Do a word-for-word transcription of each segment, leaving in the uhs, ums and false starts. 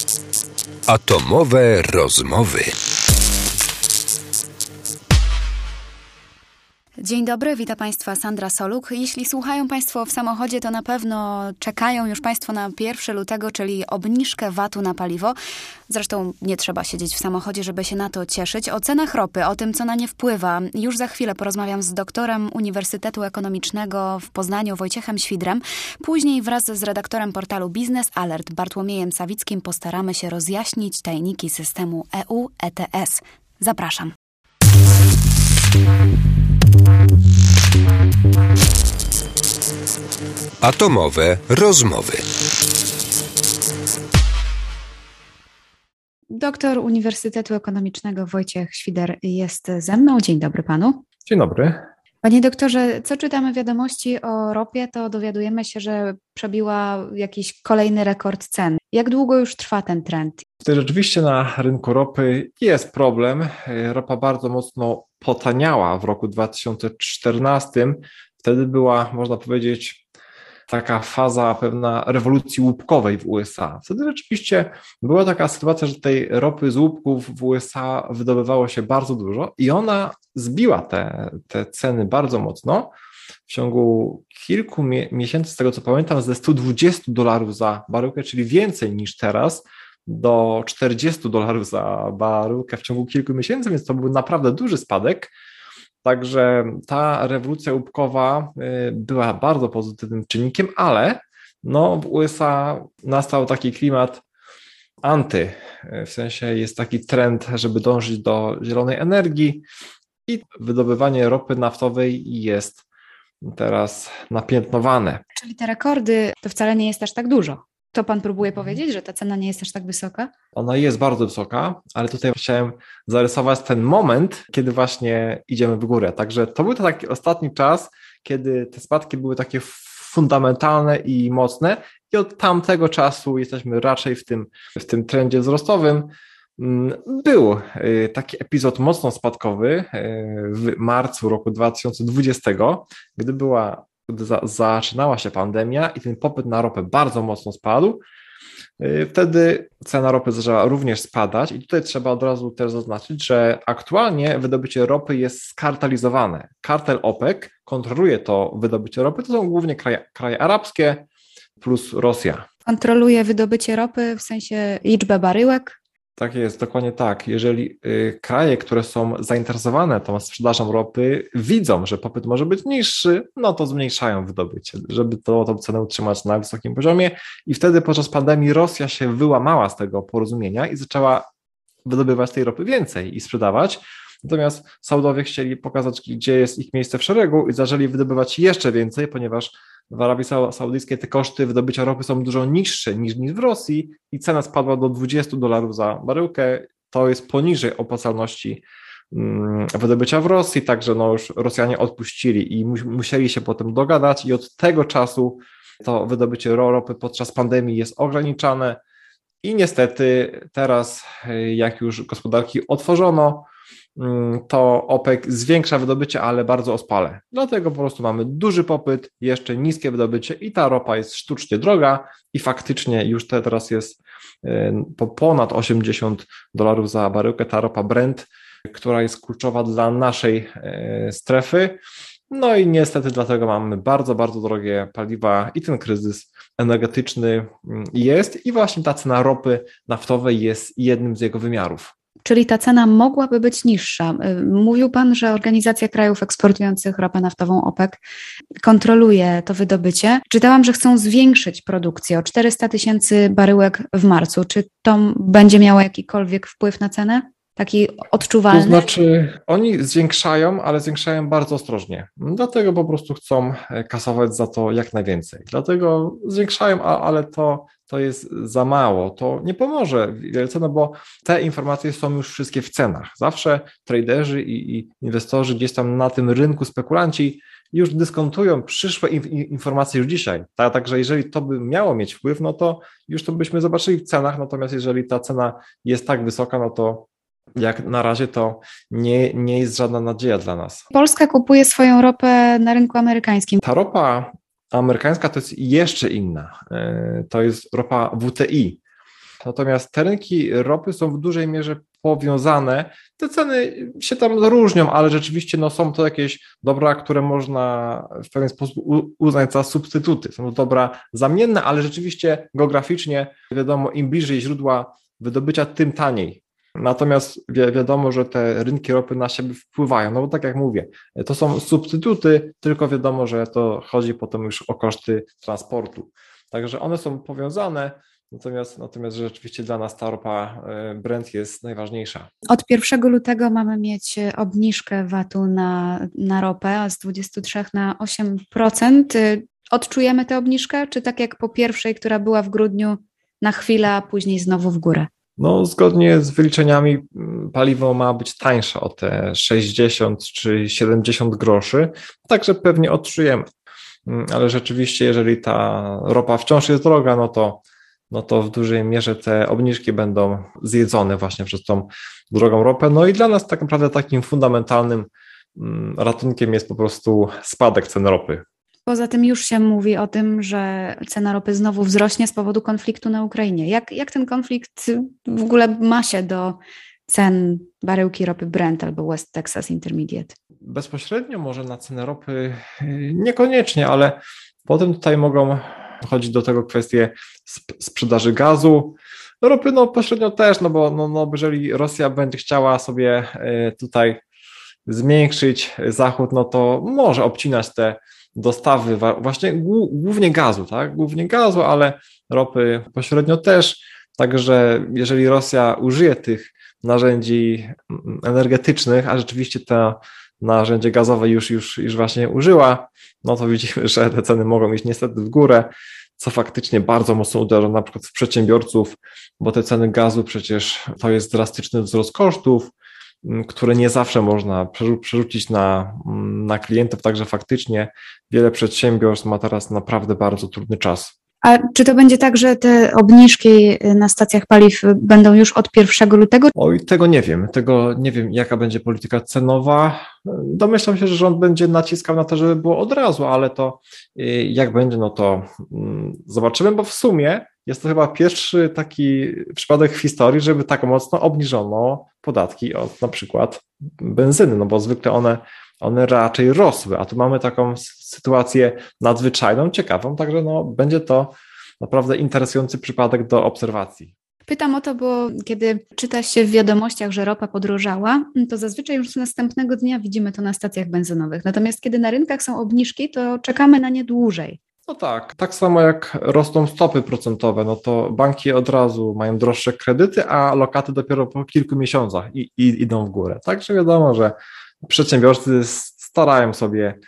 Atomowe rozmowy. Dzień dobry, witam Państwa, Sandra Soluk. Jeśli słuchają Państwo w samochodzie, to na pewno czekają już Państwo na pierwszego lutego, czyli obniżkę vatu na paliwo. Zresztą nie trzeba siedzieć w samochodzie, żeby się na to cieszyć. O cenach ropy, o tym, co na nie wpływa, już za chwilę porozmawiam z doktorem Uniwersytetu Ekonomicznego w Poznaniu, Wojciechem Świdrem. Później wraz z redaktorem portalu Biznes Alert, Bartłomiejem Sawickim, postaramy się rozjaśnić tajniki systemu E U E T S. Zapraszam. Atomowe rozmowy. Doktor Uniwersytetu Ekonomicznego Wojciech Świder jest ze mną. Dzień dobry panu. Dzień dobry. Panie doktorze, co czytamy w wiadomości o ropie, to dowiadujemy się, że przebiła jakiś kolejny rekord cen. Jak długo już trwa ten trend? Tutaj rzeczywiście na rynku ropy jest problem. Ropa bardzo mocno potaniała w roku dwa tysiące czternastym. Wtedy była, można powiedzieć, taka faza pewna rewolucji łupkowej w U S A. Wtedy rzeczywiście była taka sytuacja, że tej ropy z łupków w U S A wydobywało się bardzo dużo i ona zbiła te, te ceny bardzo mocno. W ciągu kilku mie- miesięcy, z tego co pamiętam, ze stu dwudziestu dolarów za baryłkę, czyli więcej niż teraz, do czterdziestu dolarów za baryłkę w ciągu kilku miesięcy, więc to był naprawdę duży spadek. Także ta rewolucja łupkowa była bardzo pozytywnym czynnikiem, ale no w U S A nastał taki klimat anty, w sensie jest taki trend, żeby dążyć do zielonej energii i wydobywanie ropy naftowej jest teraz napiętnowane. Czyli te rekordy to wcale nie jest aż tak dużo. To pan próbuje powiedzieć, że ta cena nie jest aż tak wysoka? Ona jest bardzo wysoka, ale tutaj chciałem zarysować ten moment, kiedy właśnie idziemy w górę. Także to był taki ostatni czas, kiedy te spadki były takie fundamentalne i mocne i od tamtego czasu jesteśmy raczej w tym, w tym trendzie wzrostowym. Był taki epizod mocno spadkowy w marcu roku dwa tysiące dwudziestego, gdy była gdy za, zaczynała się pandemia i ten popyt na ropę bardzo mocno spadł, wtedy cena ropy zaczęła również spadać i tutaj trzeba od razu też zaznaczyć, że aktualnie wydobycie ropy jest skartelizowane. Kartel OPEC kontroluje to wydobycie ropy, to są głównie kraje, kraje arabskie plus Rosja. Kontroluje wydobycie ropy w sensie liczbę baryłek? Tak jest, dokładnie tak. Jeżeli y, kraje, które są zainteresowane tą sprzedażą ropy, widzą, że popyt może być niższy, no to zmniejszają wydobycie, żeby to, tą cenę utrzymać na wysokim poziomie i wtedy podczas pandemii Rosja się wyłamała z tego porozumienia i zaczęła wydobywać tej ropy więcej i sprzedawać. Natomiast Saudowie chcieli pokazać, gdzie jest ich miejsce w szeregu i zaczęli wydobywać jeszcze więcej, ponieważ w Arabii Saudyjskiej te koszty wydobycia ropy są dużo niższe niż, niż w Rosji i cena spadła do dwudziestu dolarów za baryłkę. To jest poniżej opłacalności um, wydobycia w Rosji, także no już Rosjanie odpuścili i mu, musieli się potem dogadać i od tego czasu to wydobycie ropy podczas pandemii jest ograniczane i niestety teraz, jak już gospodarki otworzono, to OPEC zwiększa wydobycie, ale bardzo ospale. Dlatego po prostu mamy duży popyt, jeszcze niskie wydobycie i ta ropa jest sztucznie droga i faktycznie już te teraz jest po ponad osiemdziesiąt dolarów za baryłkę ta ropa Brent, która jest kluczowa dla naszej strefy. No i niestety dlatego mamy bardzo, bardzo drogie paliwa i ten kryzys energetyczny jest i właśnie ta cena ropy naftowej jest jednym z jego wymiarów. Czyli ta cena mogłaby być niższa. Mówił pan, że Organizacja Krajów Eksportujących Ropę Naftową OPEC kontroluje to wydobycie. Czytałam, że chcą zwiększyć produkcję o czterysta tysięcy baryłek w marcu. Czy to będzie miało jakikolwiek wpływ na cenę? Taki odczuwalny? To znaczy oni zwiększają, ale zwiększają bardzo ostrożnie. Dlatego po prostu chcą kasować za to jak najwięcej. Dlatego zwiększają, ale to, to jest za mało. To nie pomoże wielce, no bo te informacje są już wszystkie w cenach. Zawsze traderzy i, i inwestorzy gdzieś tam na tym rynku, spekulanci już dyskontują przyszłe informacje już dzisiaj. Tak, także jeżeli to by miało mieć wpływ, no to już to byśmy zobaczyli w cenach, natomiast jeżeli ta cena jest tak wysoka, no to jak na razie to nie, nie jest żadna nadzieja dla nas. Polska kupuje swoją ropę na rynku amerykańskim. Ta ropa amerykańska to jest jeszcze inna. To jest ropa W T I. Natomiast te rynki ropy są w dużej mierze powiązane. Te ceny się tam różnią, ale rzeczywiście no, są to jakieś dobra, które można w pewien sposób uznać za substytuty. Są to dobra zamienne, ale rzeczywiście geograficznie wiadomo, im bliżej źródła wydobycia, tym taniej. Natomiast wi- wiadomo, że te rynki ropy na siebie wpływają, no bo tak jak mówię, to są substytuty, tylko wiadomo, że to chodzi potem już o koszty transportu. Także one są powiązane, natomiast, natomiast rzeczywiście dla nas ta ropa Brent jest najważniejsza. Od pierwszego lutego mamy mieć obniżkę vatu na, na ropę, a z dwudziestu trzech na osiem procent. Odczujemy tę obniżkę, czy tak jak po pierwszej, która była w grudniu, na chwilę, a później znowu w górę? No, zgodnie z wyliczeniami paliwo ma być tańsze o te sześćdziesiąt czy siedemdziesiąt groszy, także pewnie odczujemy. Ale rzeczywiście, jeżeli ta ropa wciąż jest droga, no to, no to w dużej mierze te obniżki będą zjedzone właśnie przez tą drogą ropę. No i dla nas tak naprawdę takim fundamentalnym ratunkiem jest po prostu spadek cen ropy. Poza tym już się mówi o tym, że cena ropy znowu wzrośnie z powodu konfliktu na Ukrainie. Jak, jak ten konflikt w ogóle ma się do cen baryłki ropy Brent albo West Texas Intermediate? Bezpośrednio może na cenę ropy niekoniecznie, ale potem tutaj mogą dochodzić do tego kwestie sp- sprzedaży gazu. Ropy no pośrednio też, no bo no, no, jeżeli Rosja będzie chciała sobie tutaj zwiększyć Zachód, no to może obcinać te dostawy właśnie głównie gazu, tak? Głównie gazu, ale ropy pośrednio też. Także jeżeli Rosja użyje tych narzędzi energetycznych, a rzeczywiście to narzędzie gazowe już, już, już właśnie użyła, no to widzimy, że te ceny mogą iść niestety w górę, co faktycznie bardzo mocno uderza na przykład w przedsiębiorców, bo te ceny gazu przecież to jest drastyczny wzrost kosztów, które nie zawsze można przerzucić na, na klientów, także faktycznie wiele przedsiębiorstw ma teraz naprawdę bardzo trudny czas. A czy to będzie tak, że te obniżki na stacjach paliw będą już od pierwszego lutego? Oj, tego nie wiem, tego nie wiem, jaka będzie polityka cenowa. Domyślam się, że rząd będzie naciskał na to, żeby było od razu, ale to jak będzie, no to zobaczymy, bo w sumie jest to chyba pierwszy taki przypadek w historii, żeby tak mocno obniżono podatki od na przykład benzyny, no bo zwykle one, one raczej rosły, a tu mamy taką sytuację nadzwyczajną, ciekawą, także no, będzie to naprawdę interesujący przypadek do obserwacji. Pytam o to, bo kiedy czyta się w wiadomościach, że ropa podrożała, to zazwyczaj już następnego dnia widzimy to na stacjach benzynowych. Natomiast kiedy na rynkach są obniżki, to czekamy na nie dłużej. No tak, tak samo jak rosną stopy procentowe, no to banki od razu mają droższe kredyty, a lokaty dopiero po kilku miesiącach i, i idą w górę. Także wiadomo, że przedsiębiorcy starają sobie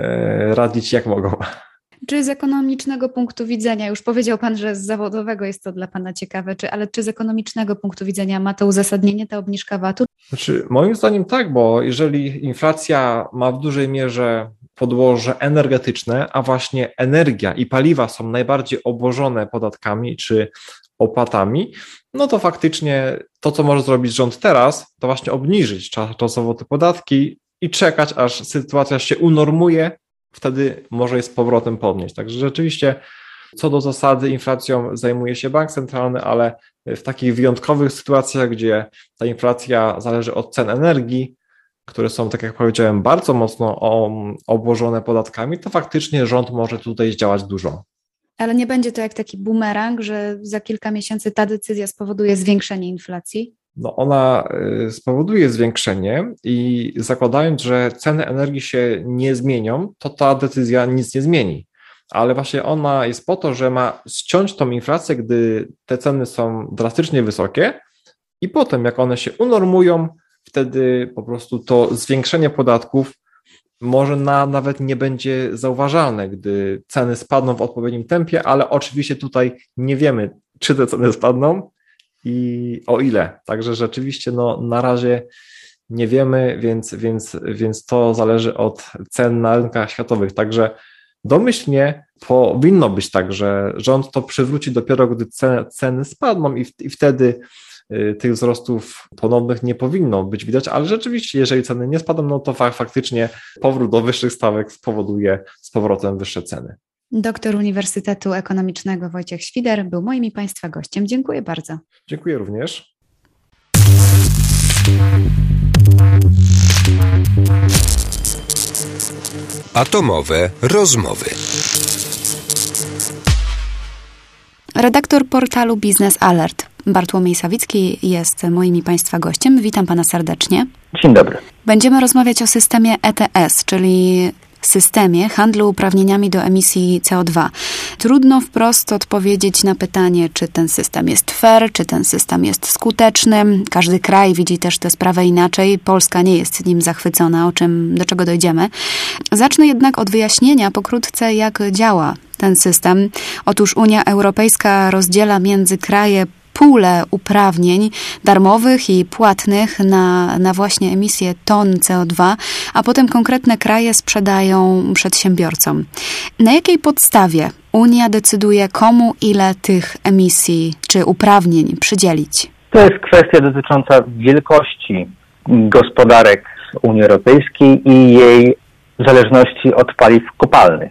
e, radzić jak mogą. Czy z ekonomicznego punktu widzenia, już powiedział Pan, że z zawodowego jest to dla Pana ciekawe, czy, ale czy z ekonomicznego punktu widzenia ma to uzasadnienie, ta obniżka vatu? Znaczy, moim zdaniem tak, bo jeżeli inflacja ma w dużej mierze podłoże energetyczne, a właśnie energia i paliwa są najbardziej obłożone podatkami czy opłatami, no to faktycznie to, co może zrobić rząd teraz, to właśnie obniżyć czasowo te podatki i czekać, aż sytuacja się unormuje, wtedy może je z powrotem podnieść. Także rzeczywiście co do zasady inflacją zajmuje się bank centralny, ale w takich wyjątkowych sytuacjach, gdzie ta inflacja zależy od cen energii, które są, tak jak powiedziałem, bardzo mocno obłożone podatkami, to faktycznie rząd może tutaj zdziałać dużo. Ale nie będzie to jak taki bumerang, że za kilka miesięcy ta decyzja spowoduje zwiększenie inflacji? No ona spowoduje zwiększenie i zakładając, że ceny energii się nie zmienią, to ta decyzja nic nie zmieni. Ale właśnie ona jest po to, że ma ściąć tą inflację, gdy te ceny są drastycznie wysokie i potem jak one się unormują, wtedy po prostu to zwiększenie podatków może na, nawet nie będzie zauważalne, gdy ceny spadną w odpowiednim tempie, ale oczywiście tutaj nie wiemy, czy te ceny spadną i o ile. Także rzeczywiście no, na razie nie wiemy, więc, więc, więc to zależy od cen na rynkach światowych. Także domyślnie powinno być tak, że rząd to przywróci dopiero, gdy ceny, ceny spadną i, w, i wtedy y, tych wzrostów ponownych nie powinno być widać, ale rzeczywiście, jeżeli ceny nie spadną, no to fa- faktycznie powrót do wyższych stawek spowoduje z powrotem wyższe ceny. Doktor Uniwersytetu Ekonomicznego Wojciech Świder był moim i Państwa gościem. Dziękuję bardzo. Dziękuję również. Atomowe rozmowy. Redaktor portalu Biznes Alert Bartłomiej Sawicki jest moim i Państwa gościem. Witam Pana serdecznie. Dzień dobry. Będziemy rozmawiać o systemie E T S, czyli systemie handlu uprawnieniami do emisji C O dwa. Trudno wprost odpowiedzieć na pytanie, czy ten system jest fair, czy ten system jest skuteczny. Każdy kraj widzi też tę sprawę inaczej. Polska nie jest nim zachwycona, o czym, do czego dojdziemy. Zacznę jednak od wyjaśnienia pokrótce, jak działa ten system. Otóż Unia Europejska rozdziela między kraje pulę uprawnień darmowych i płatnych na, na właśnie emisję ton C O dwa, a potem konkretne kraje sprzedają przedsiębiorcom. Na jakiej podstawie Unia decyduje, komu ile tych emisji czy uprawnień przydzielić? To jest kwestia dotycząca wielkości gospodarek Unii Europejskiej i jej zależności od paliw kopalnych.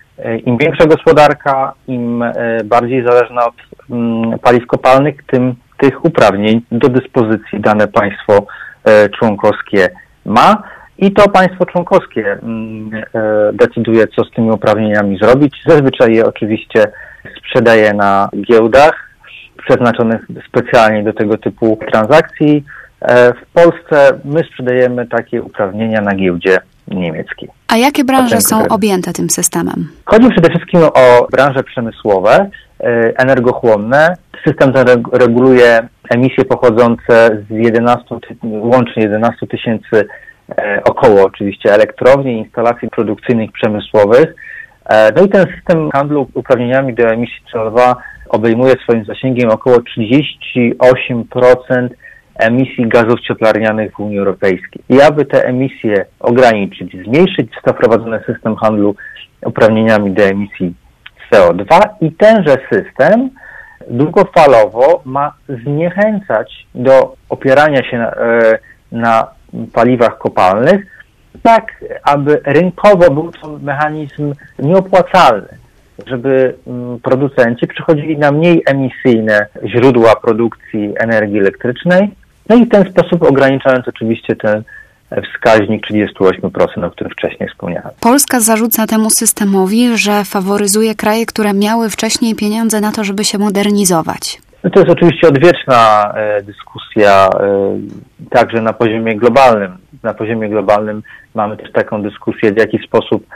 Im większa gospodarka, im bardziej zależna od paliw kopalnych, tym tych uprawnień do dyspozycji dane państwo członkowskie ma i to państwo członkowskie decyduje, co z tymi uprawnieniami zrobić. Zazwyczaj je oczywiście sprzedaje na giełdach przeznaczonych specjalnie do tego typu transakcji. W Polsce my sprzedajemy takie uprawnienia na giełdzie niemieckiej. A jakie branże są objęte tym systemem? Chodzi przede wszystkim o branże przemysłowe, energochłonne. System reguluje emisje pochodzące z jedenastu, łącznie jedenastu tysięcy około oczywiście elektrowni, instalacji produkcyjnych przemysłowych. No i ten system handlu uprawnieniami do emisji C O dwa obejmuje swoim zasięgiem około trzydzieści osiem procent emisji gazów cieplarnianych w Unii Europejskiej. I aby te emisje ograniczyć, zmniejszyć, został wprowadzony system handlu uprawnieniami do emisji C O dwa i tenże system długofalowo ma zniechęcać do opierania się na, na paliwach kopalnych, tak aby rynkowo był to mechanizm nieopłacalny, żeby producenci przechodzili na mniej emisyjne źródła produkcji energii elektrycznej, no i w ten sposób ograniczając oczywiście ten wskaźnik trzydzieści osiem procent, o którym wcześniej wspomniałem. Polska zarzuca temu systemowi, że faworyzuje kraje, które miały wcześniej pieniądze na to, żeby się modernizować. No to jest oczywiście odwieczna e, dyskusja e, także na poziomie globalnym. Na poziomie globalnym mamy też taką dyskusję, w jaki sposób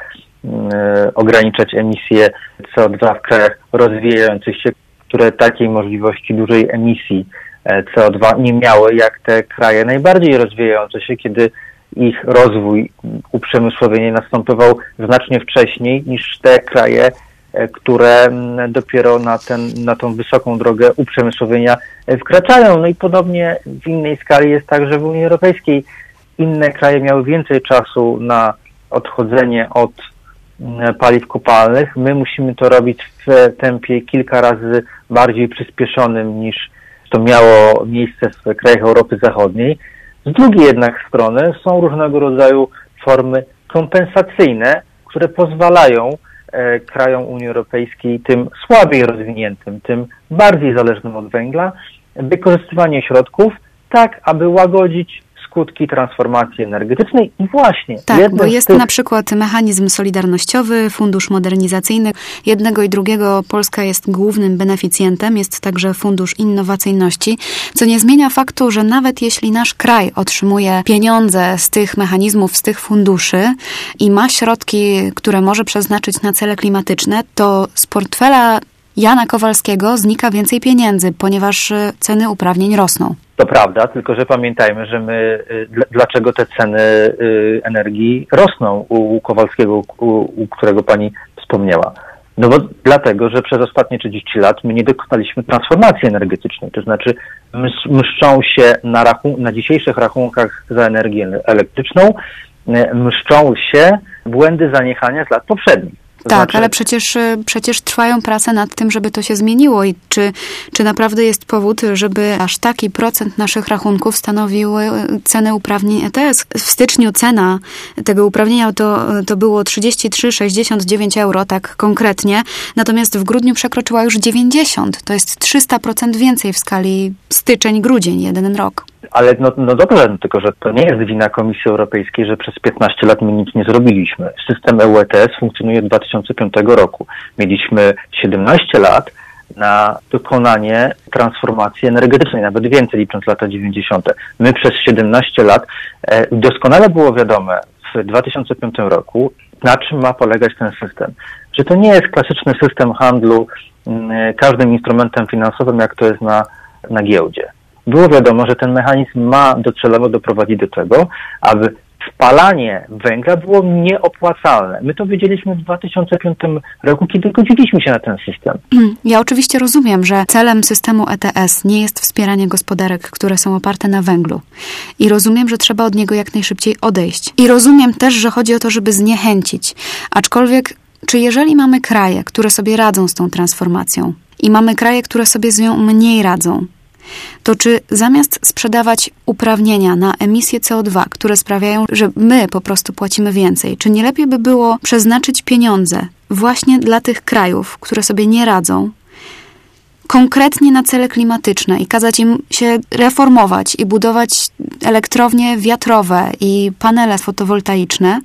e, ograniczać emisję C O dwa w krajach rozwijających się, które takiej możliwości dużej emisji C O dwa nie miały, jak te kraje najbardziej rozwijające się, kiedy ich rozwój, uprzemysłowienie następował znacznie wcześniej niż te kraje, które dopiero na, ten, na tą wysoką drogę uprzemysłowienia wkraczają. No i podobnie w innej skali jest tak, że w Unii Europejskiej inne kraje miały więcej czasu na odchodzenie od paliw kopalnych. My musimy to robić w tempie kilka razy bardziej przyspieszonym niż to miało miejsce w krajach Europy Zachodniej. Z drugiej jednak strony są różnego rodzaju formy kompensacyjne, które pozwalają e, krajom Unii Europejskiej, tym słabiej rozwiniętym, tym bardziej zależnym od węgla, wykorzystywanie środków tak, aby łagodzić skutki transformacji energetycznej i właśnie... Tak, bo jest tych... na przykład mechanizm solidarnościowy, fundusz modernizacyjny. Jednego i drugiego Polska jest głównym beneficjentem, jest także fundusz innowacyjności, co nie zmienia faktu, że nawet jeśli nasz kraj otrzymuje pieniądze z tych mechanizmów, z tych funduszy i ma środki, które może przeznaczyć na cele klimatyczne, to z portfela Jana Kowalskiego znika więcej pieniędzy, ponieważ ceny uprawnień rosną. To prawda, tylko że pamiętajmy, że my, dlaczego te ceny energii rosną u Kowalskiego, u, u którego pani wspomniała. No bo dlatego, że przez ostatnie trzydzieści lat my nie dokonaliśmy transformacji energetycznej, to znaczy mszczą się na, rachun- na dzisiejszych rachunkach za energię elektryczną, mszczą się błędy zaniechania z lat poprzednich. Tak, znaczy... ale przecież, przecież trwają prace nad tym, żeby to się zmieniło i czy, czy naprawdę jest powód, żeby aż taki procent naszych rachunków stanowiły ceny uprawnień E T S. W styczniu cena tego uprawnienia to, to było trzydzieści trzy sześćdziesiąt dziewięć euro, tak konkretnie, natomiast w grudniu przekroczyła już dziewięćdziesiąt. To jest trzysta procent więcej w skali styczeń-grudzień, jeden rok. Ale no, no dobrze, no tylko że to nie jest wina Komisji Europejskiej, że przez piętnaście lat my nic nie zrobiliśmy. System E U E T S funkcjonuje od dwa tysiące piątego roku. Mieliśmy siedemnaście lat na dokonanie transformacji energetycznej, nawet więcej licząc lata dziewięćdziesiąte. My przez siedemnaście lat e, doskonale było wiadome w dwa tysiące piątym roku, na czym ma polegać ten system. Że to nie jest klasyczny system handlu m, każdym instrumentem finansowym, jak to jest na, na giełdzie. Było wiadomo, że ten mechanizm ma docelowo doprowadzić do tego, aby spalanie węgla było nieopłacalne. My to wiedzieliśmy w dwa tysiące piątym roku, kiedy godziliśmy się na ten system. Ja oczywiście rozumiem, że celem systemu E T S nie jest wspieranie gospodarek, które są oparte na węglu. I rozumiem, że trzeba od niego jak najszybciej odejść. I rozumiem też, że chodzi o to, żeby zniechęcić. Aczkolwiek, czy jeżeli mamy kraje, które sobie radzą z tą transformacją i mamy kraje, które sobie z nią mniej radzą, to czy zamiast sprzedawać uprawnienia na emisję C O dwa, które sprawiają, że my po prostu płacimy więcej, czy nie lepiej by było przeznaczyć pieniądze właśnie dla tych krajów, które sobie nie radzą, konkretnie na cele klimatyczne i kazać im się reformować i budować elektrownie wiatrowe i panele fotowoltaiczne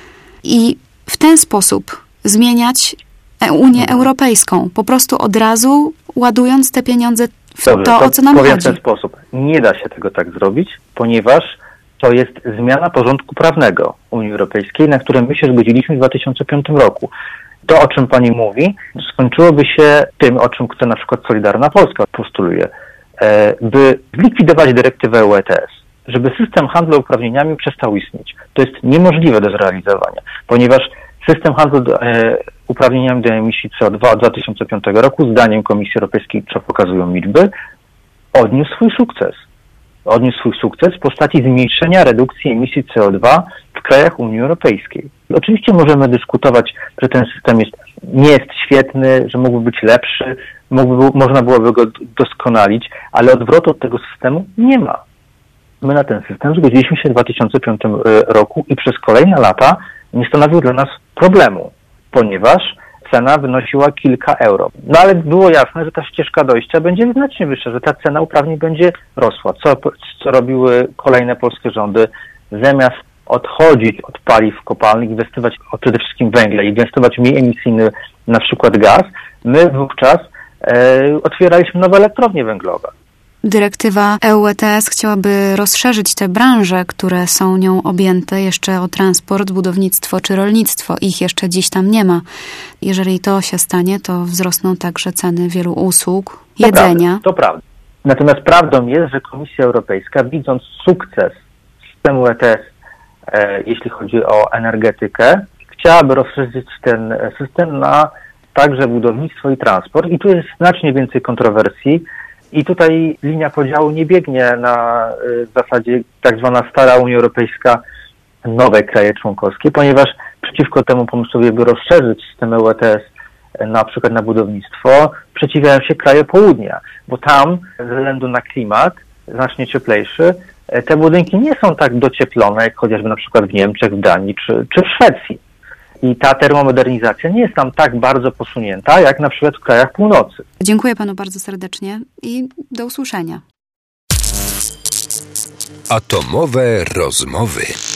i w ten sposób zmieniać Unię Europejską, po prostu od razu ładując te pieniądze w Dobrze, to, to o co nam powiem chodzi. w ten sposób. Nie da się tego tak zrobić, ponieważ to jest zmiana porządku prawnego Unii Europejskiej, na które my się zgodziliśmy w dwa tysiące piątym roku. To, o czym pani mówi, skończyłoby się tym, o czym chce na przykład Solidarna Polska postuluje, by zlikwidować dyrektywę E U E T S, żeby system handlu uprawnieniami przestał istnieć. To jest niemożliwe do zrealizowania, ponieważ system handlu uprawnieniami do emisji C O dwa od dwa tysiące piątego roku, zdaniem Komisji Europejskiej, co pokazują liczby, odniósł swój sukces. Odniósł swój sukces w postaci zmniejszenia redukcji emisji C O dwa w krajach Unii Europejskiej. Oczywiście możemy dyskutować, że ten system jest, nie jest świetny, że mógłby być lepszy, mógłby, można byłoby go doskonalić, ale odwrotu od tego systemu nie ma. My na ten system zgodziliśmy się w dwa tysiące piątym roku i przez kolejne lata nie stanowił dla nas problemu, ponieważ cena wynosiła kilka euro. No ale było jasne, że ta ścieżka dojścia będzie znacznie wyższa, że ta cena uprawnień będzie rosła. Co, co robiły kolejne polskie rządy? Zamiast odchodzić od paliw kopalnych, inwestować przede wszystkim węgle, inwestować w mniej emisyjny na przykład gaz, my wówczas e, otwieraliśmy nowe elektrownie węglowe. Dyrektywa E U E T S chciałaby rozszerzyć te branże, które są nią objęte, jeszcze o transport, budownictwo czy rolnictwo. Ich jeszcze dziś tam nie ma. Jeżeli to się stanie, to wzrosną także ceny wielu usług, to jedzenia. Prawda, to prawda. Natomiast prawdą jest, że Komisja Europejska, widząc sukces systemu E T S, e, jeśli chodzi o energetykę, chciałaby rozszerzyć ten system na także budownictwo i transport. I tu jest znacznie więcej kontrowersji. I tutaj linia podziału nie biegnie na y, zasadzie tak zwana stara Unia Europejska, nowe kraje członkowskie, ponieważ przeciwko temu pomysłowi, by rozszerzyć system E U E T S na przykład na budownictwo, przeciwiają się kraje południa, bo tam ze względu na klimat znacznie cieplejszy, te budynki nie są tak docieplone, jak chociażby na przykład w Niemczech, w Danii czy, czy w Szwecji. I ta termomodernizacja nie jest tam tak bardzo posunięta, jak na przykład w krajach północy. Dziękuję panu bardzo serdecznie i do usłyszenia. Atomowe rozmowy.